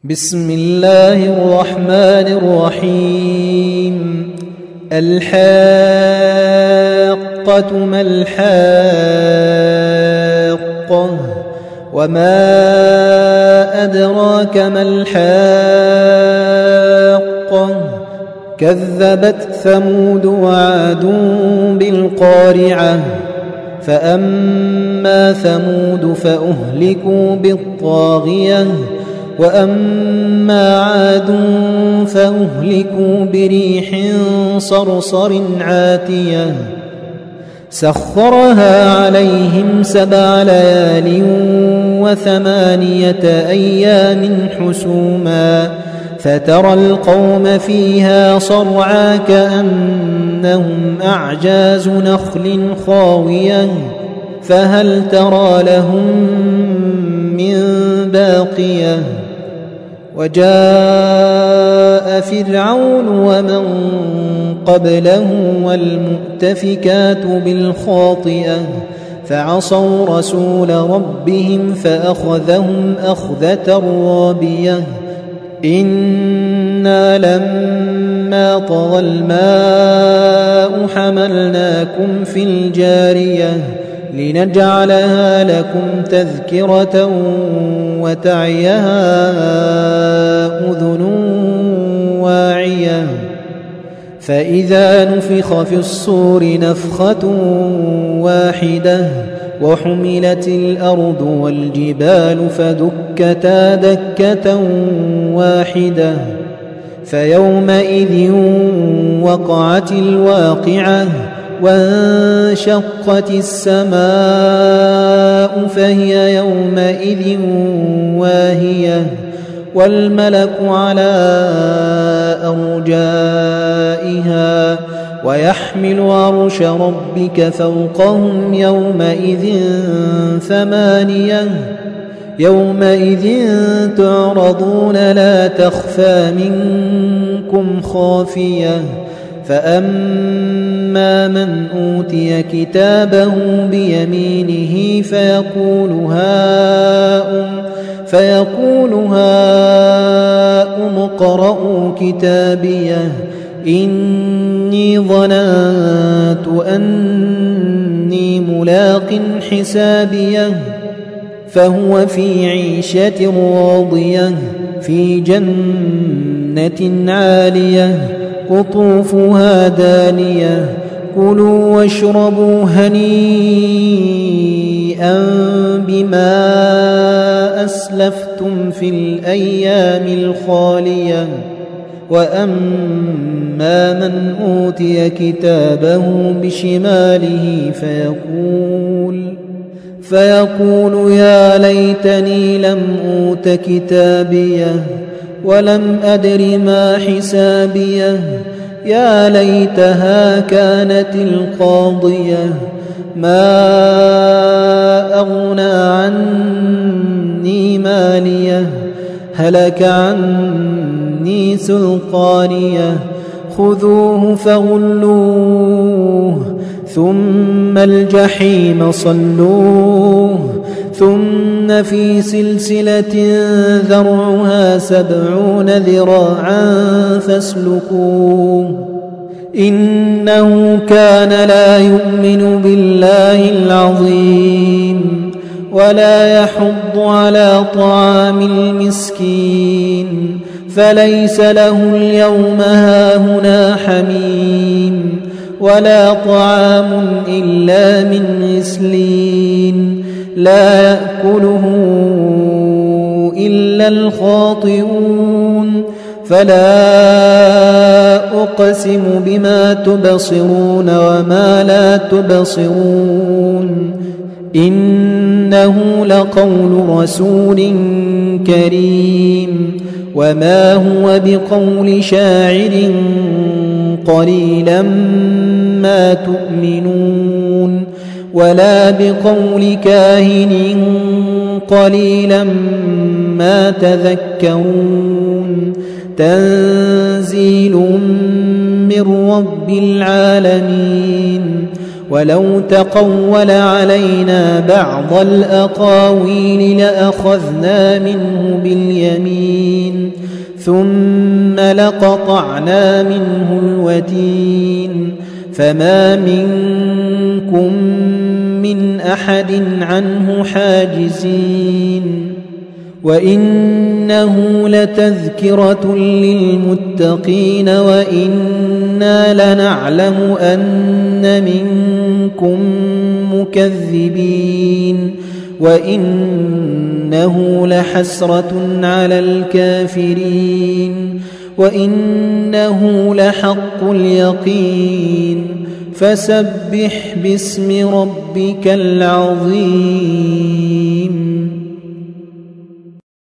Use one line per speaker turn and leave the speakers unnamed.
بسم الله الرحمن الرحيم. الحاقة ما الحاقة وما أدراك ما الحاقة كذبت ثمود وعاد بالقارعة فأما ثمود فأهلكوا بالطاغية وأما عاد فأهلكوا بريح صرصر عاتية سخرها عليهم 7 ليال و8 أيام حسوما فترى القوم فيها صرعى كأنهم أعجاز نخل خاوية فهل ترى لهم من باقية وجاء فرعون ومن قبله والمؤتفكات بالخاطئة فعصوا رسول ربهم فأخذهم أخذة رابية إنا لما طغى الماء حملناكم في الجارية لنجعلها لكم تذكرة وتعيها أذن واعية فإذا نفخ في الصور نفخة واحدة وحملت الأرض والجبال فدكتا دكة واحدة فيومئذ وقعت الواقعة وانشقت السماء فهي يومئذ واهية والملك على أرجائها ويحمل عرش ربك فوقهم يومئذ تعرضون لا تخفى منكم خافية فأما من أوتي كتابه بيمينه فيقول هاؤم اقرءوا كتابيه إني ظننت أني ملاق حسابيه فهو في عيشة راضية في جنة عالية قطوفها دانية كلوا واشربوا هنيئا بما أسلفتم في الأيام الخالية وأما من أوتي كتابه بشماله فيقول يا ليتني لم أوت كتابيه ولم أدر ما حسابيه يا ليتها كانت القاضية ما أغنى عني ماليه هلك عني سلطانيه خذوه فغلوه ثم الجحيم صلوه ثم في سلسلة ذرعها 70 ذراعا فاسلكوه إنه كان لا يؤمن بالله العظيم ولا يحض على طعام المسكين فليس له اليوم هاهنا حميم ولا طعام إلا من غسلين لا يأكله إلا الخاطئون فلا أقسم بما تبصرون وما لا تبصرون إنه لقول رسول كريم وما هو بقول شاعر قليلا ما تؤمنون ولا بقول كاهن قليلا ما تذكرون تنزيل من رب العالمين ولو تقول علينا بعض الأقاويل لأخذنا منه باليمين ثم لقطعنا منه الوتين فما منكم من أحد عنه حاجزين وإنه لتذكرة للمتقين وإنا لنعلم أن منكم مكذبين وإنه لحسرة على الكافرين وإنه لحق اليقين فسبح باسم ربك العظيم